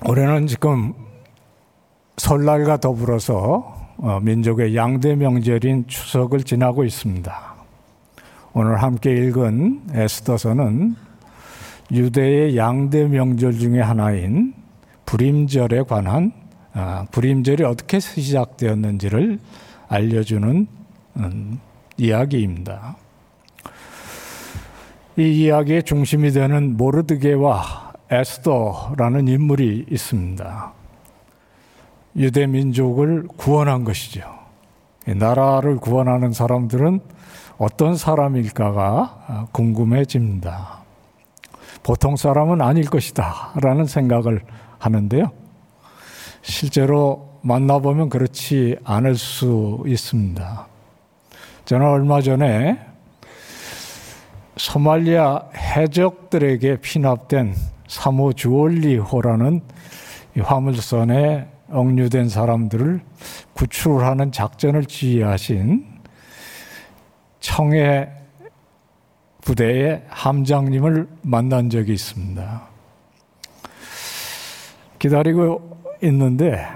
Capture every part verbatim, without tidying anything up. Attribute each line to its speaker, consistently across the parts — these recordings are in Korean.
Speaker 1: 올해는 지금 설날과 더불어서 민족의 양대 명절인 추석을 지나고 있습니다. 오늘 함께 읽은 에스더서는 유대의 양대 명절 중에 하나인 불임절에 관한 불임절이 어떻게 시작되었는지를 알려주는 이야기입니다. 이 이야기의 중심이 되는 모르드게와 에스더라는 인물이 있습니다. 유대 민족을 구원한 것이죠. 나라를 구원하는 사람들은 어떤 사람일까가 궁금해집니다. 보통 사람은 아닐 것이다 라는 생각을 하는데요. 실제로 만나보면 그렇지 않을 수 있습니다. 저는 얼마 전에 소말리아 해적들에게 피납된 사모 주올리호라는 화물선에 억류된 사람들을 구출하는 작전을 지휘하신 청해 부대의 함장님을 만난 적이 있습니다. 기다리고 있는데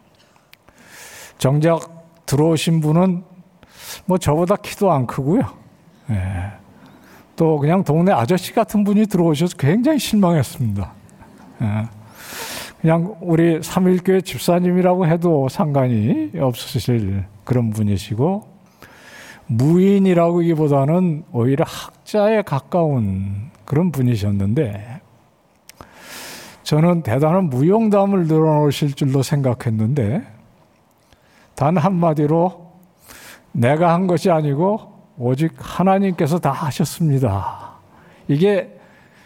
Speaker 1: 정작 들어오신 분은 뭐 저보다 키도 안 크고요. 예. 또 그냥 동네 아저씨 같은 분이 들어오셔서 굉장히 실망했습니다. 예. 그냥 우리 삼일교회 집사님이라고 해도 상관이 없으실 그런 분이시고 무인이라기보다는 오히려 학자에 가까운 그런 분이셨는데 저는 대단한 무용담을 늘어놓으실 줄로 생각했는데 단 한마디로 내가 한 것이 아니고 오직 하나님께서 다 하셨습니다. 이게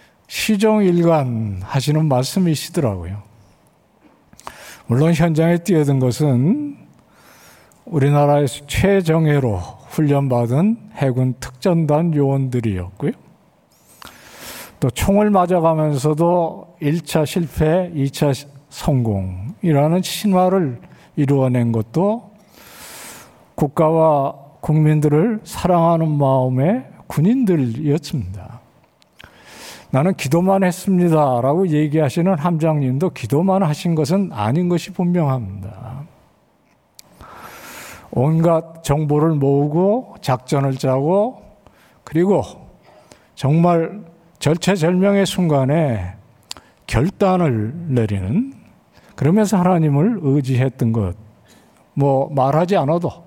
Speaker 1: 시종일관 하시는 말씀이시더라고요. 물론 현장에 뛰어든 것은 우리나라에서 최정예로 훈련받은 해군 특전단 요원들이었고요. 또 총을 맞아가면서도 일 차 실패, 이 차 성공이라는 신화를 이루어낸 것도 국가와 국민들을 사랑하는 마음의 군인들이었습니다. 나는 기도만 했습니다 라고 얘기하시는 함장님도 기도만 하신 것은 아닌 것이 분명합니다. 온갖 정보를 모으고 작전을 짜고 그리고 정말 절체절명의 순간에 결단을 내리는 그러면서 하나님을 의지했던 것, 뭐 말하지 않아도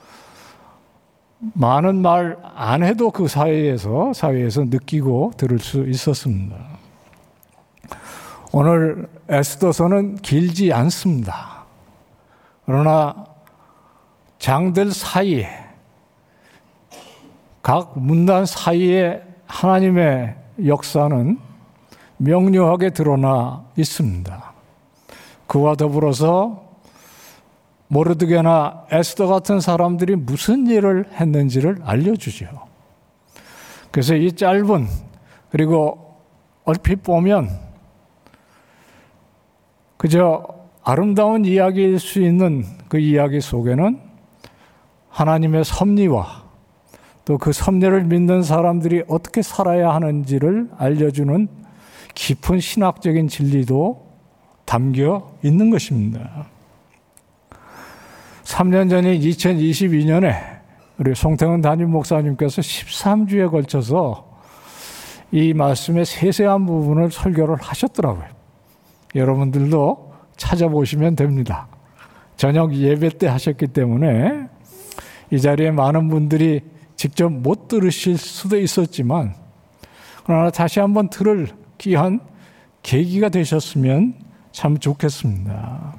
Speaker 1: 많은 말 안 해도 그 사회에서 사회에서 느끼고 들을 수 있었습니다. 오늘 에스더서는 길지 않습니다. 그러나 장들 사이에 각 문단 사이에 하나님의 역사는 명료하게 드러나 있습니다. 그와 더불어서 모르드게나 에스더 같은 사람들이 무슨 일을 했는지를 알려주죠. 그래서 이 짧은 그리고 얼핏 보면 그저 아름다운 이야기일 수 있는 그 이야기 속에는 하나님의 섭리와 또 그 섭리를 믿는 사람들이 어떻게 살아야 하는지를 알려주는 깊은 신학적인 진리도 담겨 있는 것입니다. 삼 년 전인 이천이십이 년에 우리 송태훈 담임 목사님께서 십삼 주에 걸쳐서 이 말씀의 세세한 부분을 설교를 하셨더라고요. 여러분들도 찾아보시면 됩니다. 저녁 예배 때 하셨기 때문에 이 자리에 많은 분들이 직접 못 들으실 수도 있었지만 그러나 다시 한번 들을 귀한 계기가 되셨으면 참 좋겠습니다.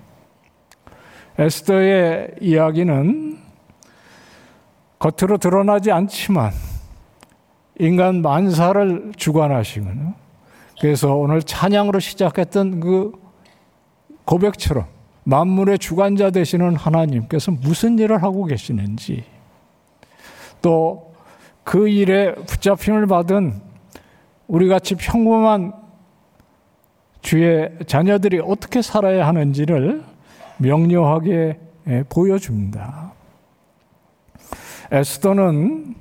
Speaker 1: 에스더의 이야기는 겉으로 드러나지 않지만 인간 만사를 주관하시거든요. 그래서 오늘 찬양으로 시작했던 그 고백처럼 만물의 주관자 되시는 하나님께서 무슨 일을 하고 계시는지 또 그 일에 붙잡힘을 받은 우리같이 평범한 주의 자녀들이 어떻게 살아야 하는지를 명료하게 보여줍니다. 에스더는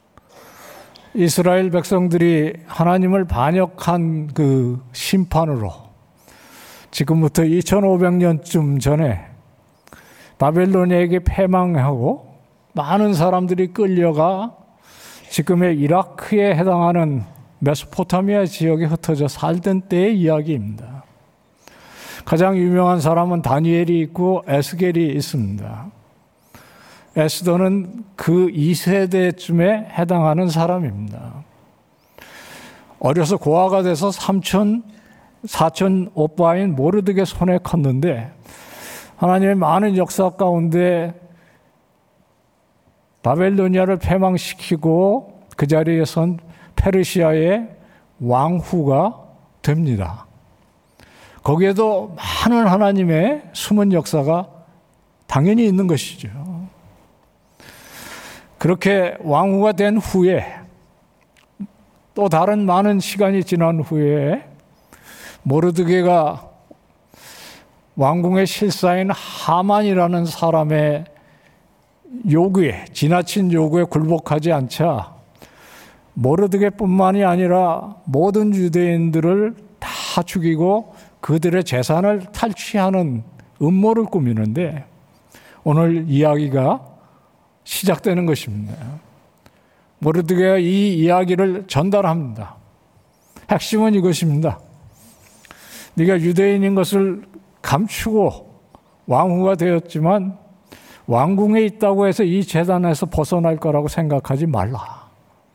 Speaker 1: 이스라엘 백성들이 하나님을 반역한 그 심판으로 지금부터 이천오백 년쯤 전에 바벨론에게 패망하고 많은 사람들이 끌려가 지금의 이라크에 해당하는 메소포타미아 지역에 흩어져 살던 때의 이야기입니다. 가장 유명한 사람은 다니엘이 있고 에스겔이 있습니다. 에스더는 그 이 세대쯤에 해당하는 사람입니다. 어려서 고아가 돼서 삼촌, 사촌 오빠인 모르드게 손에 컸는데 하나님의 많은 역사 가운데 바벨로니아를 패망시키고 그 자리에 선 페르시아의 왕후가 됩니다. 거기에도 많은 하나님의 숨은 역사가 당연히 있는 것이죠. 그렇게 왕후가 된 후에 또 다른 많은 시간이 지난 후에 모르드게가 왕궁의 실사인 하만이라는 사람의 요구에, 지나친 요구에 굴복하지 않자 모르드게뿐만이 아니라 모든 유대인들을 다 죽이고 그들의 재산을 탈취하는 음모를 꾸미는데 오늘 이야기가 시작되는 것입니다. 모르드게가 이 이야기를 전달합니다. 핵심은 이것입니다. 네가 유대인인 것을 감추고 왕후가 되었지만 왕궁에 있다고 해서 이 재단에서 벗어날 거라고 생각하지 말라.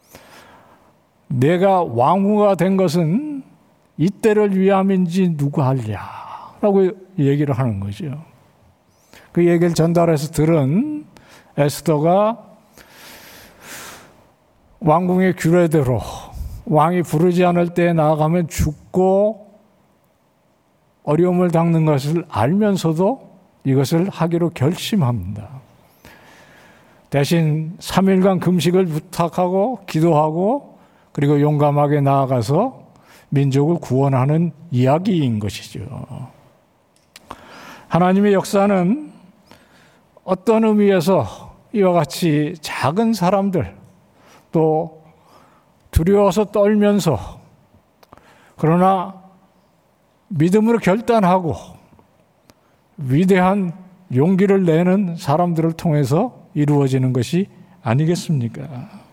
Speaker 1: 내가 왕후가 된 것은 이때를 위함인지 누가 알랴라고 얘기를 하는 거죠. 그 얘기를 전달해서 들은 에스더가 왕궁의 규례대로 왕이 부르지 않을 때에 나아가면 죽고 어려움을 당는 것을 알면서도 이것을 하기로 결심합니다. 대신 삼 일간 금식을 부탁하고 기도하고 그리고 용감하게 나아가서 민족을 구원하는 이야기인 것이죠. 하나님의 역사는 어떤 의미에서 이와 같이 작은 사람들 또 두려워서 떨면서 그러나 믿음으로 결단하고 위대한 용기를 내는 사람들을 통해서 이루어지는 것이 아니겠습니까?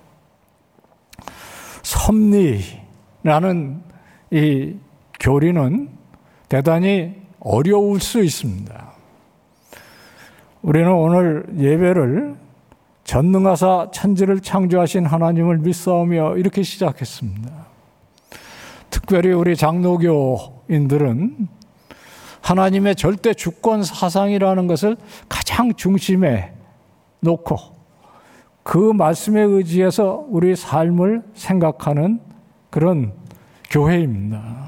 Speaker 1: 섭리라는 이 교리는 대단히 어려울 수 있습니다. 우리는 오늘 예배를 전능하사 천지를 창조하신 하나님을 믿사오며 이렇게 시작했습니다. 특별히 우리 장로교인들은 하나님의 절대 주권 사상이라는 것을 가장 중심에 놓고 그 말씀에 의지해서 우리 삶을 생각하는 그런 교회입니다.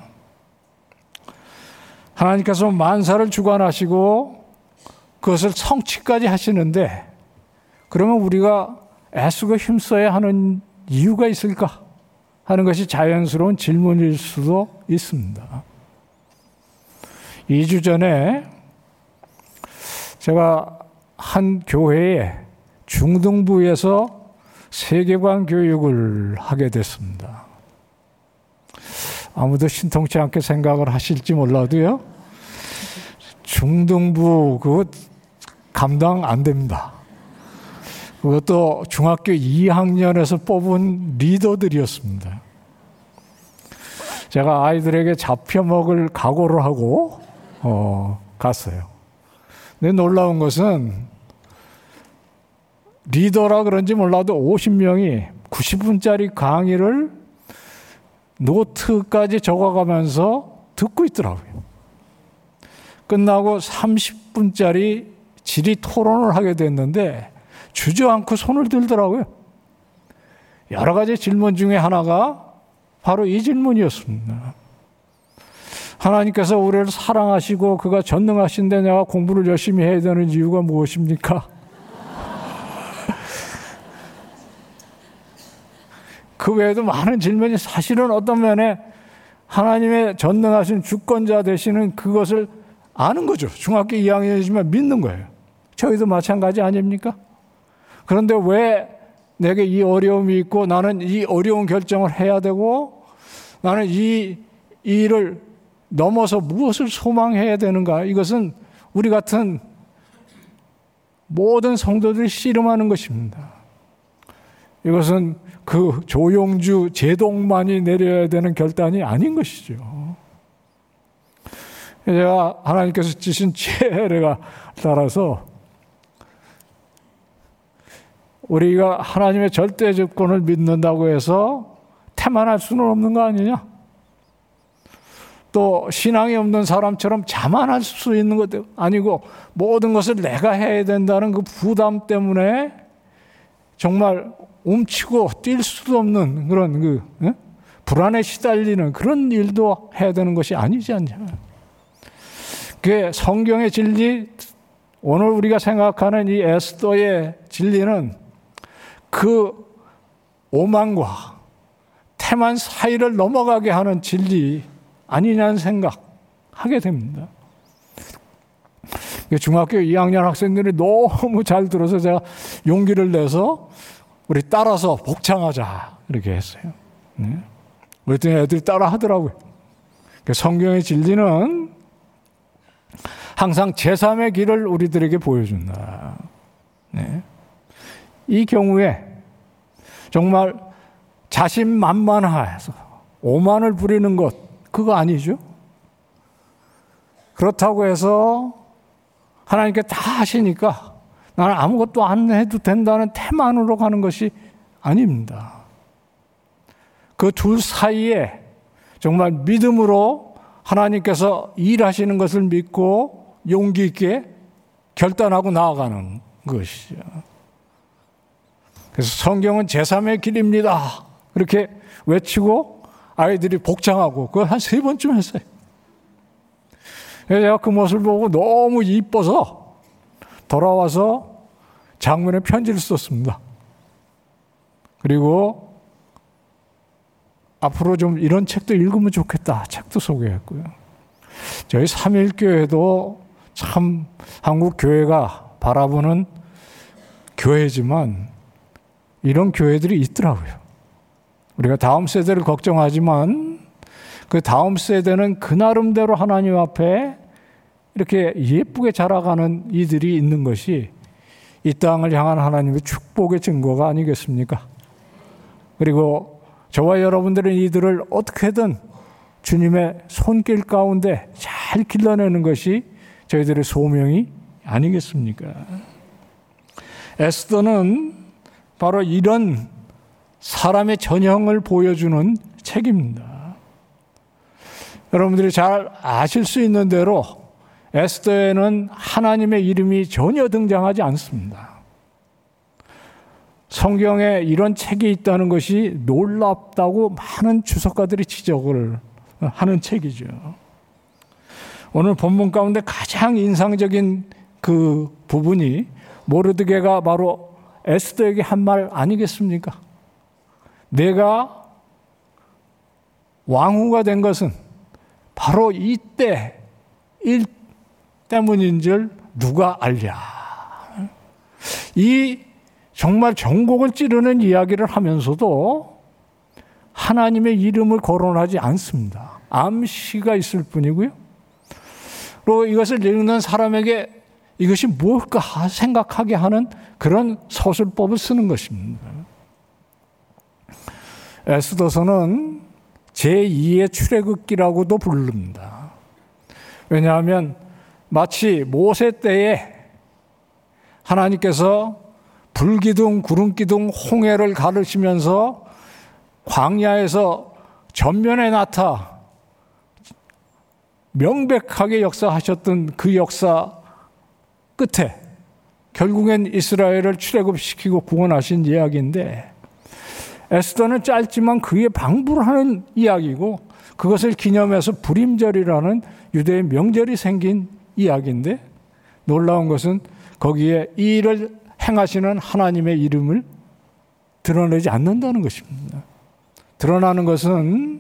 Speaker 1: 하나님께서 만사를 주관하시고 그것을 성취까지 하시는데 그러면 우리가 애쓰고 힘써야 하는 이유가 있을까 하는 것이 자연스러운 질문일 수도 있습니다. 이 주 전에 제가 한 교회에 중등부에서 세계관 교육을 하게 됐습니다. 아무도 신통치 않게 생각을 하실지 몰라도요. 중등부 그거 감당 안 됩니다. 그것도 중학교 이 학년에서 뽑은 리더들이었습니다. 제가 아이들에게 잡혀먹을 각오를 하고 어, 갔어요. 근데 놀라운 것은 리더라 그런지 몰라도 오십 명이 구십 분짜리 강의를 노트까지 적어가면서 듣고 있더라고요. 끝나고 삼십 분짜리 질의 토론을 하게 됐는데 주저앉고 손을 들더라고요. 여러 가지 질문 중에 하나가 바로 이 질문이었습니다. 하나님께서 우리를 사랑하시고 그가 전능하신데 내가 공부를 열심히 해야 되는 이유가 무엇입니까? 그 외에도 많은 질문이 사실은 어떤 면에 하나님의 전능하신 주권자 되시는 그것을 아는 거죠. 중학교 이 학년이지만 믿는 거예요. 저희도 마찬가지 아닙니까? 그런데 왜 내게 이 어려움이 있고 나는 이 어려운 결정을 해야 되고 나는 이 일을 넘어서 무엇을 소망해야 되는가? 이것은 우리 같은 모든 성도들이 씨름하는 것입니다. 이것은 그 조용주 제독만이 내려야 되는 결단이 아닌 것이죠. 제가 하나님께서 주신 지혜를 따라서 우리가 하나님의 절대 주권을 믿는다고 해서 태만할 수는 없는 거 아니냐? 또 신앙이 없는 사람처럼 자만할 수 있는 것도 아니고 모든 것을 내가 해야 된다는 그 부담 때문에 정말 움츠고 뛸 수도 없는 그런 그 예? 불안에 시달리는 그런 일도 해야 되는 것이 아니지 않냐. 그게 성경의 진리, 오늘 우리가 생각하는 이 에스더의 진리는 그 오만과 태만 사이를 넘어가게 하는 진리 아니냐는 생각하게 됩니다. 중학교 이 학년 학생들이 너무 잘 들어서 제가 용기를 내서 우리 따라서 복창하자 이렇게 했어요. 네. 그랬더니 애들이 따라 하더라고요. 성경의 진리는 항상 제삼의 길을 우리들에게 보여준다. 네. 이 경우에 정말 자신만만해서 오만을 부리는 것 그거 아니죠? 그렇다고 해서 하나님께 다 하시니까 나는 아무것도 안 해도 된다는 태만으로 가는 것이 아닙니다. 그 둘 사이에 정말 믿음으로 하나님께서 일하시는 것을 믿고 용기 있게 결단하고 나아가는 것이죠. 그래서 성경은 제삼의 길입니다. 그렇게 외치고 아이들이 복장하고 그걸 한 세 번쯤 했어요. 그래서 제가 그 모습을 보고 너무 이뻐서 돌아와서 장문에 편지를 썼습니다. 그리고 앞으로 좀 이런 책도 읽으면 좋겠다. 책도 소개했고요. 저희 삼일교회도 참 한국 교회가 바라보는 교회지만 이런 교회들이 있더라고요. 우리가 다음 세대를 걱정하지만 그 다음 세대는 그 나름대로 하나님 앞에 이렇게 예쁘게 자라가는 이들이 있는 것이 이 땅을 향한 하나님의 축복의 증거가 아니겠습니까? 그리고 저와 여러분들은 이들을 어떻게든 주님의 손길 가운데 잘 길러내는 것이 저희들의 소명이 아니겠습니까? 에스더는 바로 이런 사람의 전형을 보여주는 책입니다. 여러분들이 잘 아실 수 있는 대로 에스더에는 하나님의 이름이 전혀 등장하지 않습니다. 성경에 이런 책이 있다는 것이 놀랍다고 많은 주석가들이 지적을 하는 책이죠. 오늘 본문 가운데 가장 인상적인 그 부분이 모르드게가 바로 에스더에게 한 말 아니겠습니까? 내가 왕후가 된 것은 바로 이때 일 때문인 줄 누가 알랴. 이 정말 전곡을 찌르는 이야기를 하면서도 하나님의 이름을 거론하지 않습니다. 암시가 있을 뿐이고요. 그리고 이것을 읽는 사람에게 이것이 뭘까 생각하게 하는 그런 서술법을 쓰는 것입니다. 에스더서는 제이의 출애굽기라고도 부릅니다. 왜냐하면 마치 모세 때에 하나님께서 불기둥, 구름기둥, 홍해를 가르치면서 광야에서 전면에 나타 명백하게 역사하셨던 그 역사 끝에 결국엔 이스라엘을 출애굽시키고 구원하신 이야기인데 에스더는 짧지만 그의 방불을 하는 이야기고 그것을 기념해서 불임절이라는 유대의 명절이 생긴 이야기인데 놀라운 것은 거기에 이 일을 행하시는 하나님의 이름을 드러내지 않는다는 것입니다. 드러나는 것은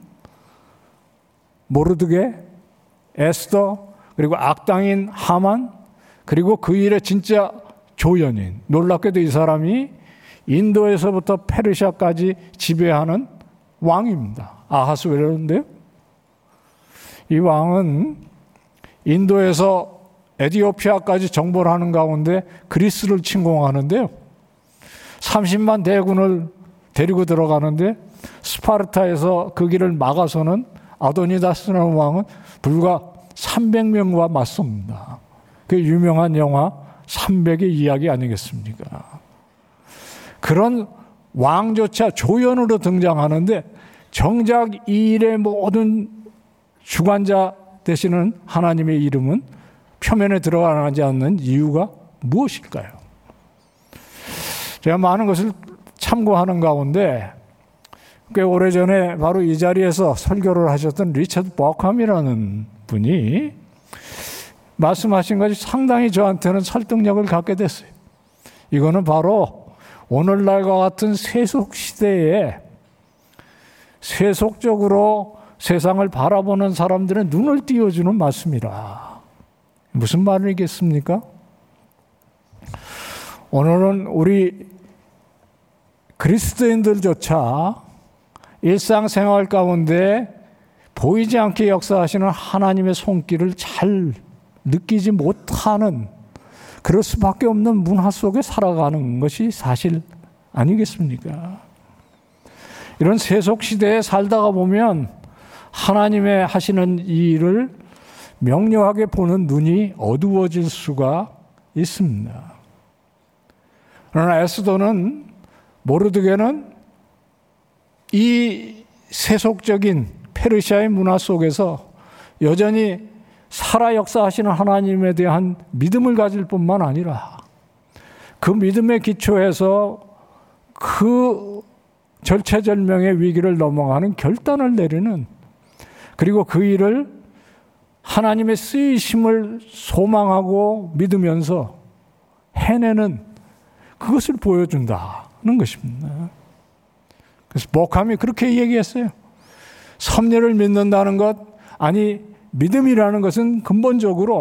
Speaker 1: 모르드게, 에스더, 그리고 악당인 하만, 그리고 그 일의 진짜 조연인, 놀랍게도 이 사람이 인도에서부터 페르시아까지 지배하는 왕입니다. 아하스웨로인데요. 이 왕은 인도에서 에티오피아까지 정벌 하는 가운데 그리스를 침공하는데요. 삼십만 대군을 데리고 들어가는데 스파르타에서 그 길을 막아서는 아도니다스라는 왕은 불과 삼백 명과 맞섭니다. 그 유명한 영화 삼백의 이야기 아니겠습니까? 그런 왕조차 조연으로 등장하는데 정작 이 일의 모든 주관자 되시는 하나님의 이름은 표면에 드러나지 않는 이유가 무엇일까요? 제가 많은 것을 참고하는 가운데 꽤 오래전에 바로 이 자리에서 설교를 하셨던 리처드 버캄이라는 분이 말씀하신 것이 상당히 저한테는 설득력을 갖게 됐어요. 이거는 바로 오늘날과 같은 세속 시대에 세속적으로 세상을 바라보는 사람들의 눈을 띄워주는 말씀이라. 무슨 말이겠습니까? 오늘은 우리 그리스도인들조차 일상생활 가운데 보이지 않게 역사하시는 하나님의 손길을 잘 느끼지 못하는, 그럴 수밖에 없는 문화 속에 살아가는 것이 사실 아니겠습니까? 이런 세속 시대에 살다가 보면 하나님의 하시는 이 일을 명료하게 보는 눈이 어두워질 수가 있습니다. 그러나 에스더는, 모르드게는 이 세속적인 페르시아의 문화 속에서 여전히 살아 역사하시는 하나님에 대한 믿음을 가질 뿐만 아니라 그 믿음의 기초에서 그 절체절명의 위기를 넘어가는 결단을 내리는, 그리고 그 일을 하나님의 쓰이심을 소망하고 믿으면서 해내는 그것을 보여준다는 것입니다. 그래서 버캄이 그렇게 얘기했어요. 섭리를 믿는다는 것, 아니 믿음이라는 것은 근본적으로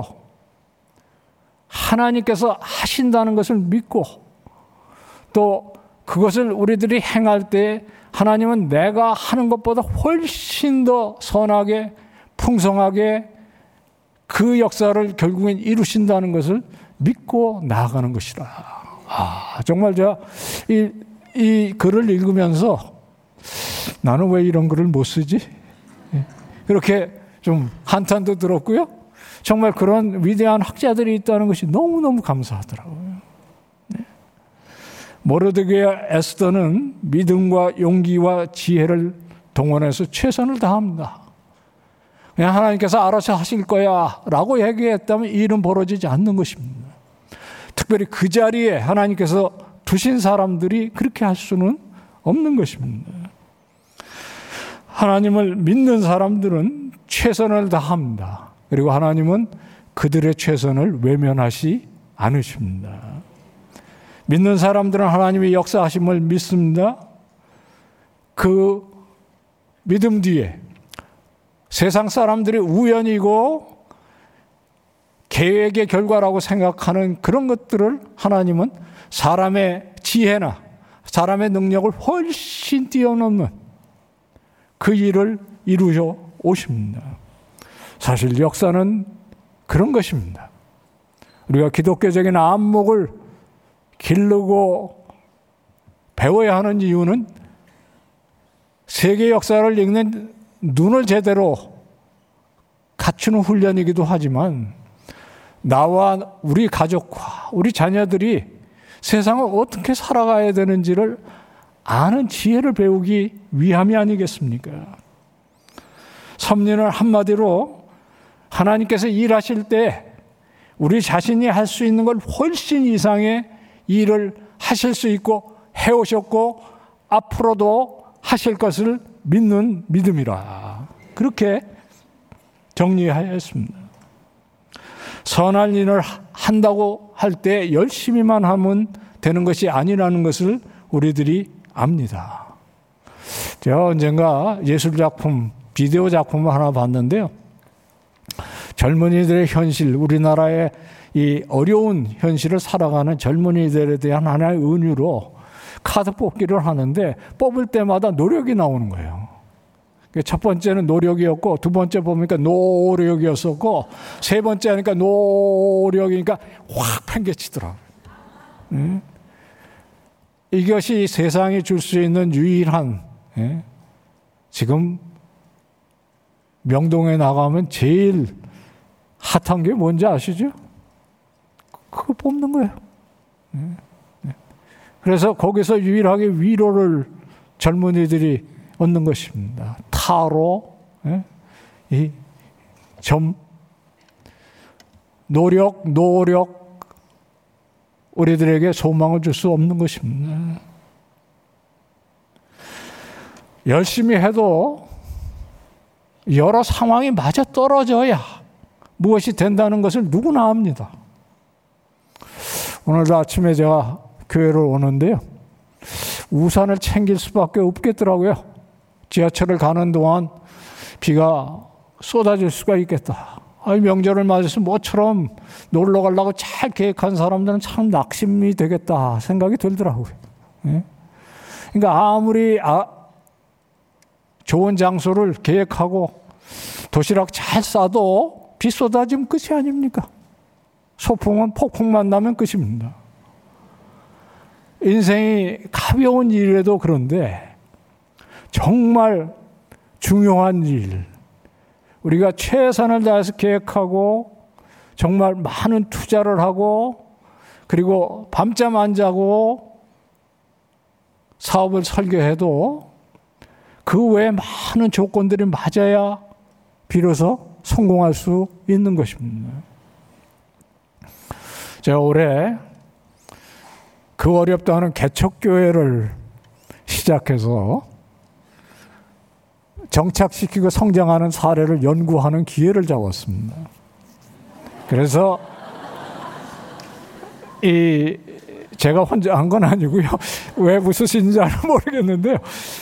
Speaker 1: 하나님께서 하신다는 것을 믿고 또 그것을 우리들이 행할 때 하나님은 내가 하는 것보다 훨씬 더 선하게 풍성하게 그 역사를 결국엔 이루신다는 것을 믿고 나아가는 것이라. 아, 정말 제가 이, 이 글을 읽으면서 나는 왜 이런 글을 못 쓰지? 그렇게 좀 한탄도 들었고요. 정말 그런 위대한 학자들이 있다는 것이 너무너무 감사하더라고요. 네. 모르드게와 에스더는 믿음과 용기와 지혜를 동원해서 최선을 다합니다. 그냥 하나님께서 알아서 하실 거야 라고 얘기했다면 이 일은 벌어지지 않는 것입니다. 특별히 그 자리에 하나님께서 두신 사람들이 그렇게 할 수는 없는 것입니다. 하나님을 믿는 사람들은 최선을 다합니다. 그리고 하나님은 그들의 최선을 외면하지 않으십니다. 믿는 사람들은 하나님의 역사하심을 믿습니다. 그 믿음 뒤에 세상 사람들이 우연이고 계획의 결과라고 생각하는 그런 것들을 하나님은 사람의 지혜나 사람의 능력을 훨씬 뛰어넘는 그 일을 이루어 오십니다. 사실 역사는 그런 것입니다. 우리가 기독교적인 안목을 기르고 배워야 하는 이유는 세계 역사를 읽는 눈을 제대로 갖추는 훈련이기도 하지만 나와 우리 가족과 우리 자녀들이 세상을 어떻게 살아가야 되는지를 아는 지혜를 배우기 위함이 아니겠습니까? 섭리는 한마디로 하나님께서 일하실 때 우리 자신이 할 수 있는 걸 훨씬 이상의 일을 하실 수 있고 해오셨고 앞으로도 하실 것을 믿는 믿음이라. 그렇게 정리하였습니다. 선한 일을 한다고 할 때 열심히만 하면 되는 것이 아니라는 것을 우리들이 압니다. 제가 언젠가 예술작품, 비디오 작품을 하나 봤는데요. 젊은이들의 현실, 우리나라의 이 어려운 현실을 살아가는 젊은이들에 대한 하나의 은유로 카드 뽑기를 하는데 뽑을 때마다 노력이 나오는 거예요. 첫 번째는 노력이었고, 두 번째 보니까 노력이었었고, 세 번째 하니까 노력이니까 확 팽개치더라고요. 네? 이것이 세상이 줄 수 있는 유일한, 예? 지금 명동에 나가면 제일 핫한 게 뭔지 아시죠? 그거 뽑는 거예요. 예? 예. 그래서 거기서 유일하게 위로를 젊은이들이 얻는 것입니다. 타로, 예? 이 점, 노력, 노력, 우리들에게 소망을 줄 수 없는 것입니다. 열심히 해도 여러 상황이 맞아 떨어져야 무엇이 된다는 것을 누구나 압니다. 오늘도 아침에 제가 교회를 오는데요. 우산을 챙길 수밖에 없겠더라고요. 지하철을 가는 동안 비가 쏟아질 수가 있겠다. 아니, 명절을 맞아서 뭐처럼 놀러 가려고 잘 계획한 사람들은 참 낙심이 되겠다 생각이 들더라고요. 예? 그러니까 아무리 아, 좋은 장소를 계획하고 도시락 잘 싸도 비 쏟아지면 끝이 아닙니까? 소풍은 폭풍만 나면 끝입니다. 인생이 가벼운 일에도 그런데 정말 중요한 일, 우리가 최선을 다해서 계획하고 정말 많은 투자를 하고 그리고 밤잠 안 자고 사업을 설계해도 그 외에 많은 조건들이 맞아야 비로소 성공할 수 있는 것입니다. 제가 올해 그 어렵다는 개척교회를 시작해서 정착시키고 성장하는 사례를 연구하는 기회를 잡았습니다. 그래서 이 제가 혼자 한 건 아니고요. 왜 웃으신지는 모르겠는데요.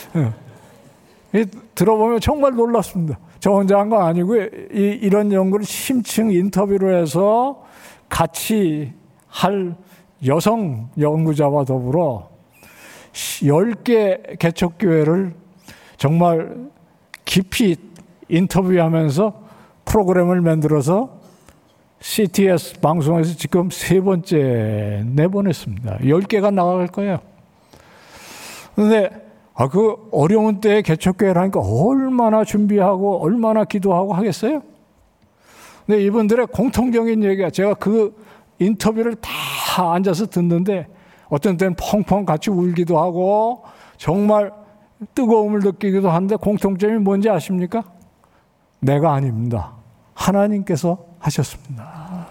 Speaker 1: 이 들어보면 정말 놀랐습니다. 저 혼자 한 건 아니고요. 이, 이런 연구를 심층 인터뷰를 해서 같이 할 여성 연구자와 더불어 열 개 개척교회를 정말 깊이 인터뷰하면서 프로그램을 만들어서 씨티에스 방송에서 지금 세 번째 내보냈습니다. 열 개가 나갈 거예요. 그런데 아, 그 어려운 때에 개척교회를 하니까 얼마나 준비하고 얼마나 기도하고 하겠어요? 근데 이분들의 공통적인 얘기가, 제가 그 인터뷰를 다 앉아서 듣는데 어떤 때는 펑펑 같이 울기도 하고 정말 뜨거움을 느끼기도 하는데 공통점이 뭔지 아십니까? 내가 아닙니다. 하나님께서 하셨습니다.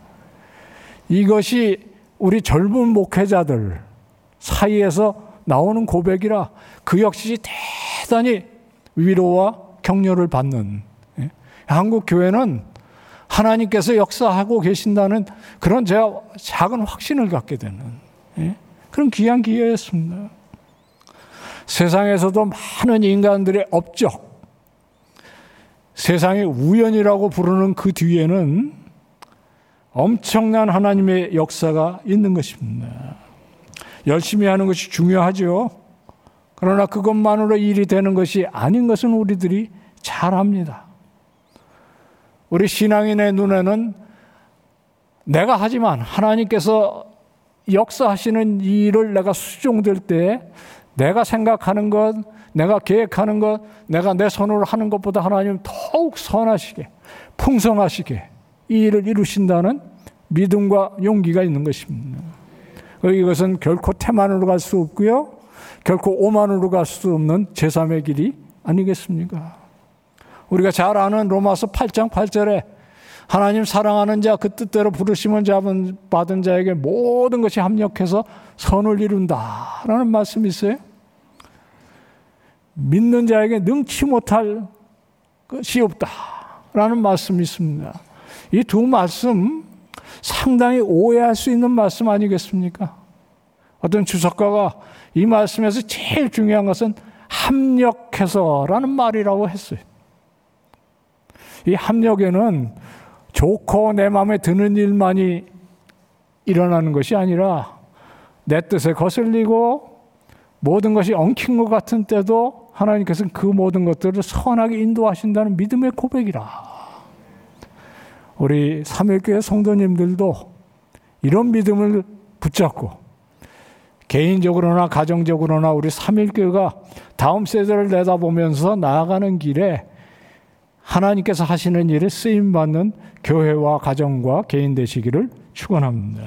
Speaker 1: 이것이 우리 젊은 목회자들 사이에서 나오는 고백이라 그 역시 대단히 위로와 격려를 받는, 한국 교회는 하나님께서 역사하고 계신다는 그런 제가 작은 확신을 갖게 되는 그런 귀한 기회였습니다. 세상에서도 많은 인간들의 업적, 세상의 우연이라고 부르는 그 뒤에는 엄청난 하나님의 역사가 있는 것입니다. 열심히 하는 것이 중요하죠. 그러나 그것만으로 일이 되는 것이 아닌 것은 우리들이 잘 압니다. 우리 신앙인의 눈에는 내가 하지만 하나님께서 역사하시는 일을 내가 수종될 때 내가 생각하는 것, 내가 계획하는 것, 내가 내 손으로 하는 것보다 하나님 더욱 선하시게, 풍성하시게 이 일을 이루신다는 믿음과 용기가 있는 것입니다. 이것은 결코 태만으로 갈 수 없고요, 결코 오만으로 갈 수 없는 제삼의 길이 아니겠습니까? 우리가 잘 아는 로마서 팔 장 팔 절에 하나님 사랑하는 자, 그 뜻대로 부르심을 잡은 받은 자에게 모든 것이 합력해서 선을 이룬다라는 말씀이 있어요. 믿는 자에게 능치 못할 것이 없다라는 말씀이 있습니다. 이 두 말씀 상당히 오해할 수 있는 말씀 아니겠습니까? 어떤 주석가가 이 말씀에서 제일 중요한 것은 합력해서라는 말이라고 했어요. 이 합력에는 좋고 내 마음에 드는 일만이 일어나는 것이 아니라 내 뜻에 거슬리고 모든 것이 엉킨 것 같은 때도 하나님께서는 그 모든 것들을 선하게 인도하신다는 믿음의 고백이라. 우리 삼일교회 성도님들도 이런 믿음을 붙잡고 개인적으로나 가정적으로나 우리 삼일교회가 다음 세대를 내다보면서 나아가는 길에 하나님께서 하시는 일에 쓰임받는 교회와 가정과 개인 되시기를 축원합니다.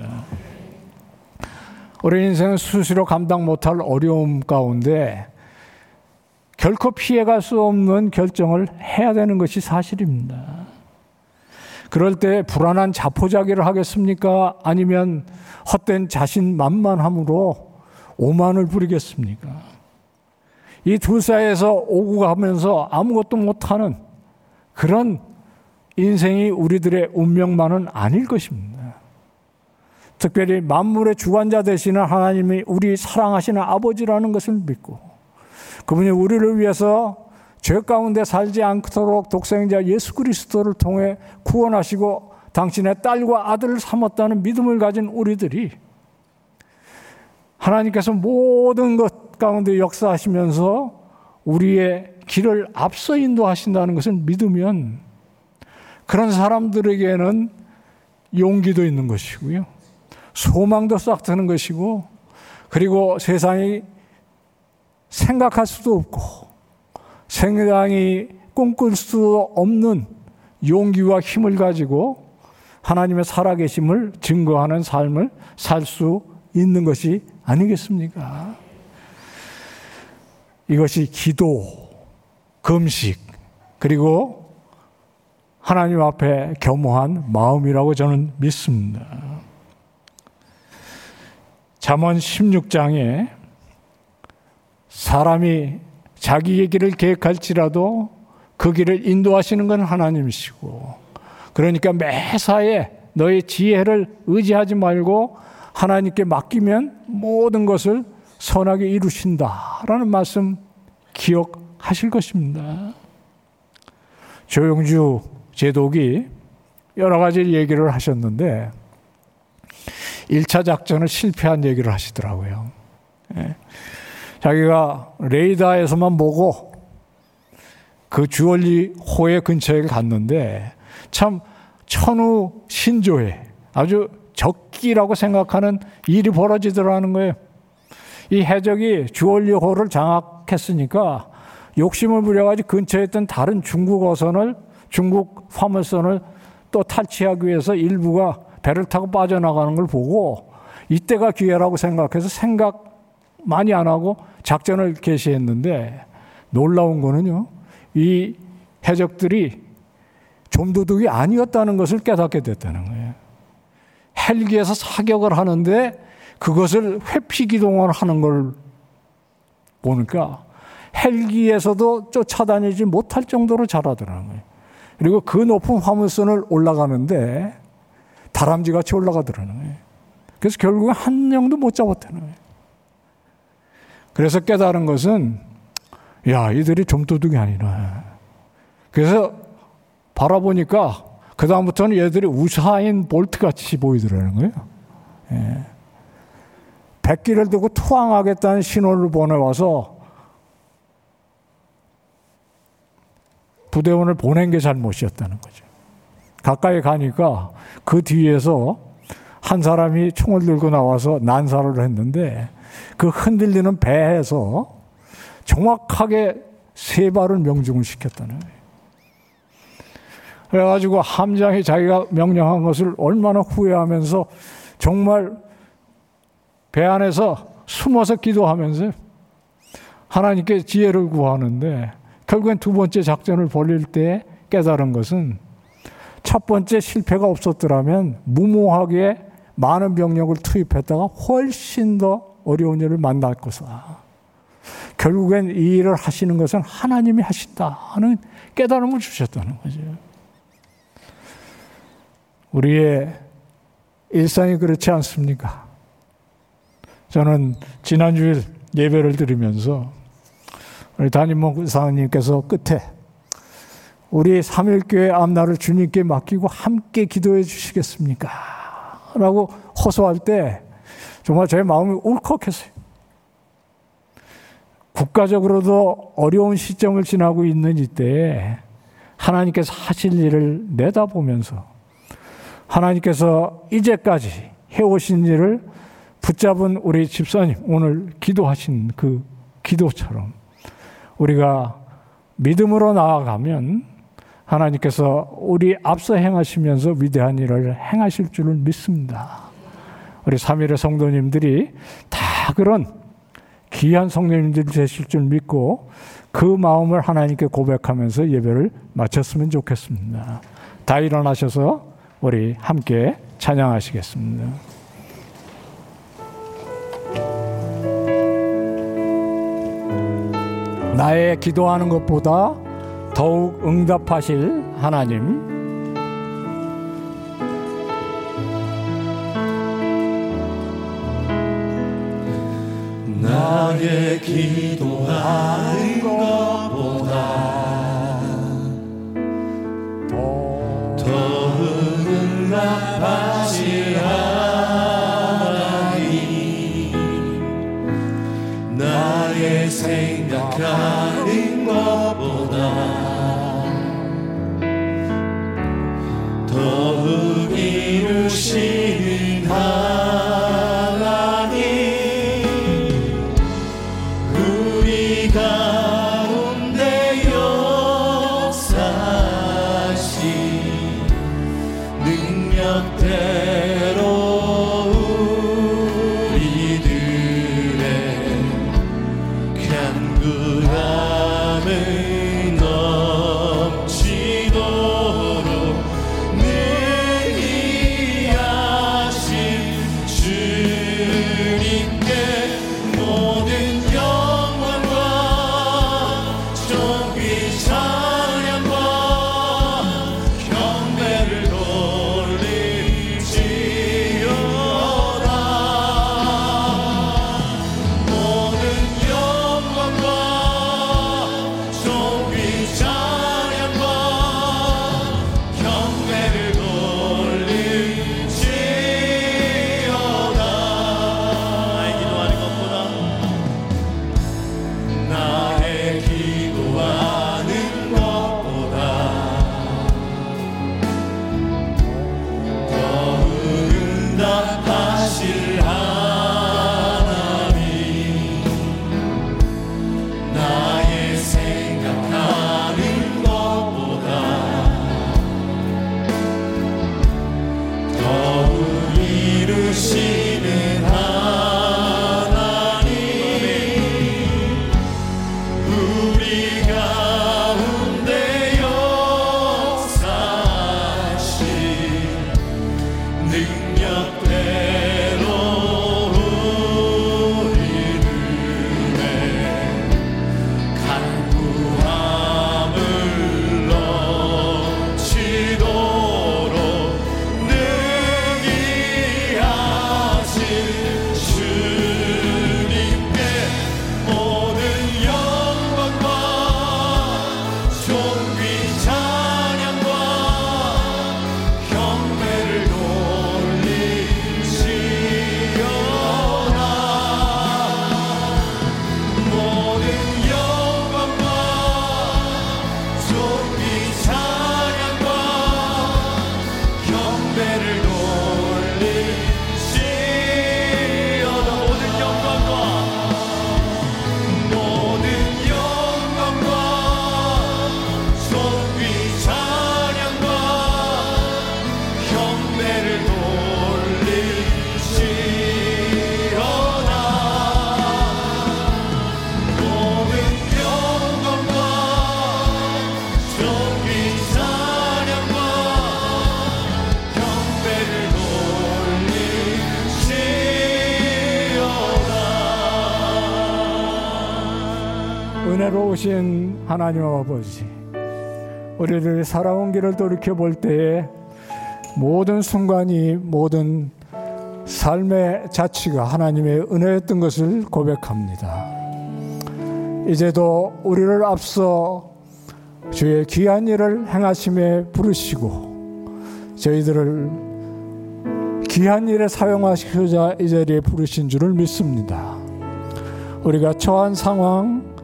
Speaker 1: 우리 인생은 수시로 감당 못할 어려움 가운데 결코 피해갈 수 없는 결정을 해야 되는 것이 사실입니다. 그럴 때 불안한 자포자기를 하겠습니까? 아니면 헛된 자신만만함으로 오만을 부리겠습니까? 이 둘 사이에서 오고 가면서 아무것도 못하는 그런 인생이 우리들의 운명만은 아닐 것입니다. 특별히 만물의 주관자 되시는 하나님이 우리 사랑하시는 아버지라는 것을 믿고 그분이 우리를 위해서 죄 가운데 살지 않도록 독생자 예수 그리스도를 통해 구원하시고 당신의 딸과 아들을 삼았다는 믿음을 가진 우리들이 하나님께서 모든 것 가운데 역사하시면서 우리의 길을 앞서 인도하신다는 것을 믿으면 그런 사람들에게는 용기도 있는 것이고요. 소망도 싹 트는 것이고 그리고 세상이 생각할 수도 없고 생각이 꿈꿀 수 없는 용기와 힘을 가지고 하나님의 살아계심을 증거하는 삶을 살 수 있는 것이 아니겠습니까? 이것이 기도, 금식, 그리고 하나님 앞에 겸허한 마음이라고 저는 믿습니다. 잠언 십육 장에 사람이 자기의 길을 계획할지라도 그 길을 인도하시는 건 하나님이시고 그러니까 매사에 너의 지혜를 의지하지 말고 하나님께 맡기면 모든 것을 선하게 이루신다라는 말씀 기억하실 것입니다. 조영주 제독이 여러 가지 얘기를 하셨는데 일 차 작전을 실패한 얘기를 하시더라고요. 예. 자기가 레이더에서만 보고 그 주얼리 호의 근처에 갔는데 참 천우 신조에 아주 적기라고 생각하는 일이 벌어지더라는 거예요. 이 해적이 주얼리 호를 장악했으니까 욕심을 부려가지고 근처에 있던 다른 중국 어선을 중국 화물선을 또 탈취하기 위해서 일부가 배를 타고 빠져나가는 걸 보고 이때가 기회라고 생각해서 생각 많이 안 하고 작전을 개시했는데 놀라운 거는요. 이 해적들이 좀도둑이 아니었다는 것을 깨닫게 됐다는 거예요. 헬기에서 사격을 하는데 그것을 회피기동을 하는 걸 보니까 헬기에서도 쫓아다니지 못할 정도로 잘하더라는 거예요. 그리고 그 높은 화물선을 올라가는데 다람쥐같이 올라가더라는 거예요. 그래서 결국은 한 명도 못 잡았다는 거예요. 그래서 깨달은 것은 야, 이들이 좀도둑이 아니라. 그래서 바라보니까 그 다음부터는 얘들이 우사인 볼트같이 보이더라는 거예요. 예. 백기를 들고 투항하겠다는 신호를 보내와서 부대원을 보낸 게 잘못이었다는 거죠. 가까이 가니까 그 뒤에서 한 사람이 총을 들고 나와서 난사를 했는데 그 흔들리는 배에서 정확하게 세 발을 명중을 시켰다는 거예요. 그래가지고 함장이 자기가 명령한 것을 얼마나 후회하면서 정말 배 안에서 숨어서 기도하면서 하나님께 지혜를 구하는데 결국엔 두 번째 작전을 벌릴 때 깨달은 것은 첫 번째 실패가 없었더라면 무모하게 많은 병력을 투입했다가 훨씬 더 어려운 일을 만날 것이다. 결국엔 이 일을 하시는 것은 하나님이 하신다 하는 깨달음을 주셨다는 거죠. 우리의 일상이 그렇지 않습니까? 저는 지난주일 예배를 드리면서 우리 담임 목사님께서 끝에 우리 삼일교회 앞날을 주님께 맡기고 함께 기도해 주시겠습니까? 라고 호소할 때 정말 제 마음이 울컥했어요. 국가적으로도 어려운 시점을 지나고 있는 이때에 하나님께서 하실 일을 내다보면서 하나님께서 이제까지 해오신 일을 붙잡은 우리 집사님, 오늘 기도하신 그 기도처럼 우리가 믿음으로 나아가면 하나님께서 우리 앞서 행하시면서 위대한 일을 행하실 줄을 믿습니다. 우리 삼일의 성도님들이 다 그런 귀한 성도님들이 되실 줄 믿고 그 마음을 하나님께 고백하면서 예배를 마쳤으면 좋겠습니다. 다 일어나셔서 우리 함께 찬양하시겠습니다. 나의 기도하는 것보다 더욱 응답하실 하나님,
Speaker 2: 나의 기도하는 것보다 더욱 응답하실 하나님, 나의 생각하는 것보다 더욱 이루시는 하나님, 우리 가운데 역사하신 능력대로 우리들의 간구함을 넘치도록 능히 하신 주님께 모든 영광과 존귀 찬양과 경배를 돌릴지어다. 모든 영광과 존귀 찬양과 경배를 돌릴지어다. 나의 기도하는 것보다 더욱 응답하실 하나님, 나의 생각하는 것보다 더욱 이루시는 하나님, 우리 가운데 역사하신 능력대로 우리들의 간구함을 넘치도록 능히 하신 주님께 모든 영광과 존귀 찬양과 경배를 돌릴지어다. 모든 영광과 존귀 찬양과 경배를 돌릴지어다. 모든 영광과 모든 영광과 존귀 찬양과 경배를 돌릴지어다. 모든 영광과 존귀 찬양과 경배를 돌릴지어다.
Speaker 1: 은혜로우신 하나님 아버지, 우리를 살아온 길을 돌이켜볼 때에 모든 순간이, 모든 삶의 자취가 하나님의 은혜였던 것을 고백합니다. 이제도 우리를 앞서 주의 귀한 일을 행하심에 부르시고 저희들을 귀한 일에 사용하시고자 이 자리에 부르신 줄을 믿습니다. 우리가 처한 상황,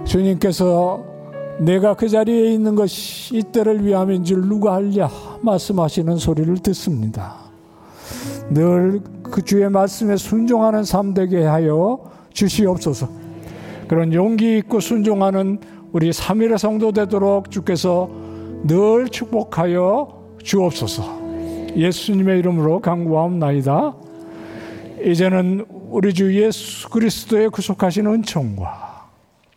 Speaker 1: 주님께서 내가 그 자리에 있는 것이 이때를 위함인 줄 누가 알랴 말씀하시는 소리를 듣습니다. 늘 그 주의 말씀에 순종하는 삶 되게 하여 주시옵소서. 그런 용기 있고 순종하는 우리 삼일의 성도 되도록 주께서 늘 축복하여 주옵소서. 예수님의 이름으로 간구하옵나이다. 이제는 우리 주 예수 그리스도의 구속하신 은총과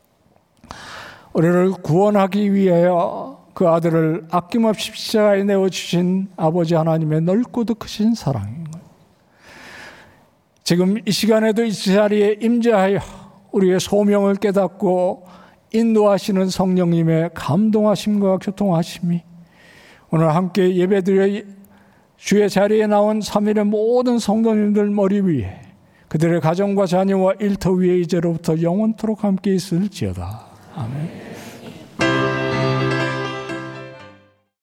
Speaker 1: 우리를 구원하기 위하여 그 아들을 아낌없이 십자가에 내어주신 아버지 하나님의 넓고도 크신 사랑, 지금 이 시간에도 이 자리에 임재하여 우리의 소명을 깨닫고 인도하시는 성령님의 감동하심과 교통하심이 오늘 함께 예배드려 주의 자리에 나온 삼일의 모든 성도님들 머리 위에 그들의 가정과 자녀와 일터 위에 이제로부터 영원토록 함께 있을지어다. 아멘.